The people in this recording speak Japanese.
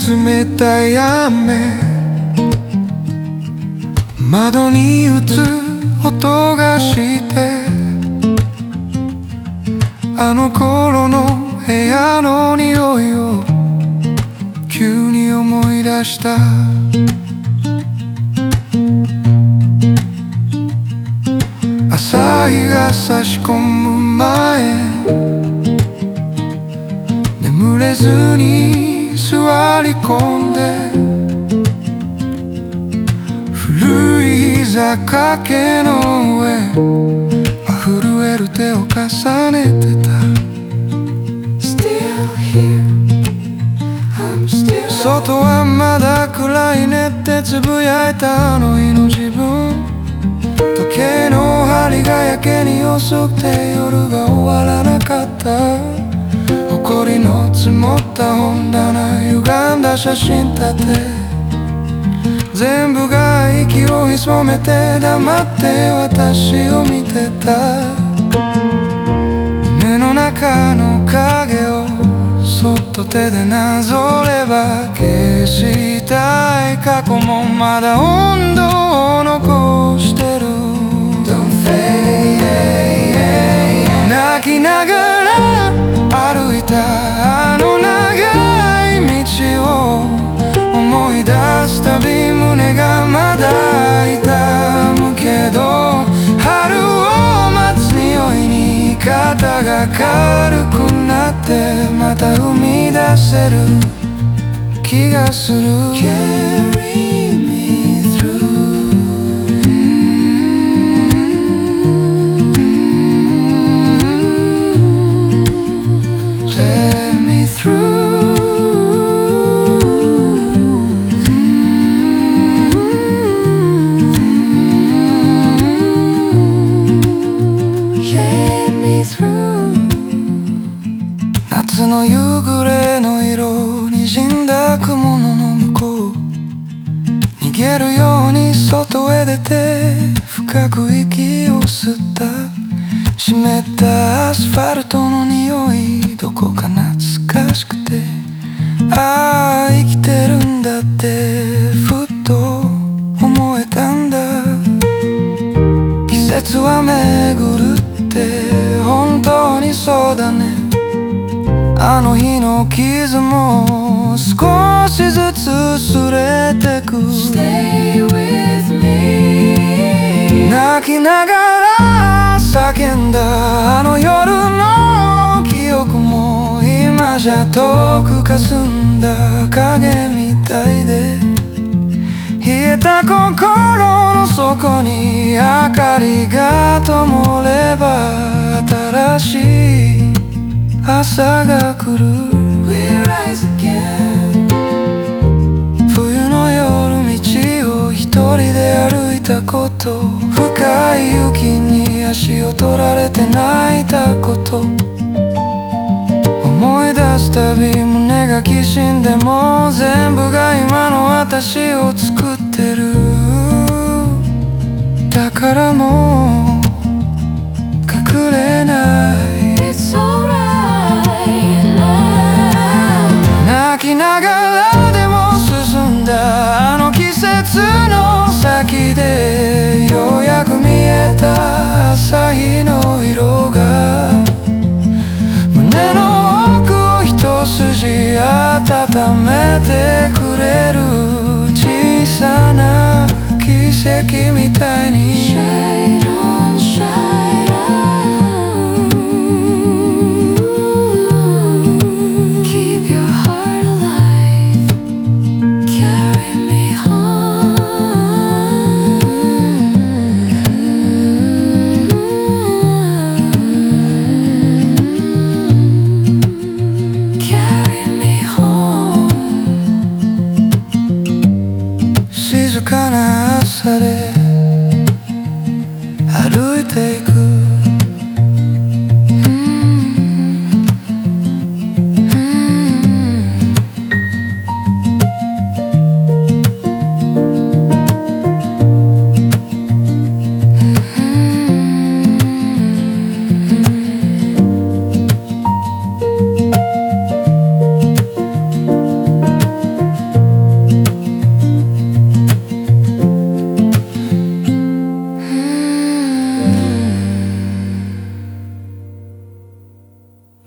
冷たい雨、窓に打つ音がして、あの頃の部屋の匂いを急に思い出した。朝日が差し込む前、眠れずに座り込んで、古い膝掛けの上、震える手を重ねてた。 Still here, I'm still here。 外はまだ暗いねってつぶやいたあの日の自分、時計の針がやけに遅くて夜が終わらなかった。埃の積もった本棚、歪んだ写真立て、全部が息を潜めて黙って私を見てた。目の中の影をそっと手でなぞれば、消したい過去もまだ温度を残してる。泣きながら歩いたあの長い道を思い出すたび胸がまだ痛むけど、春を待つ匂いに肩が軽くなって、また生み出せる気がする。Carry me through。夏の夕暮れの色、滲んだ雲の向こう、逃げるように外へ出て深く息を吸った。湿ったアスファルトの匂い、どこか懐かしくて、ああ生きてるんだってふっと思えたんだ。季節は巡るって本当にそうだね。あの日の傷も少しずつ擦れてく。Stay with me。 泣きながら叫んだあの夜の記憶も今じゃ遠く霞んだ影みたいで、冷えた心の底に明かりが灯れば新しい朝が来る。 We rise again。 冬の夜道を一人で歩いたこと、深い雪に足を取られて泣いたこと、思い出すたび胸がきしんでも、全部が今の私を作ってる。だからもう隠れない。 It's alright。 泣きながらでも進んだあの季節の先で、ようやく見えた朝日の色が、胸の奥を一筋温めてくれる。小さな奇跡みたいに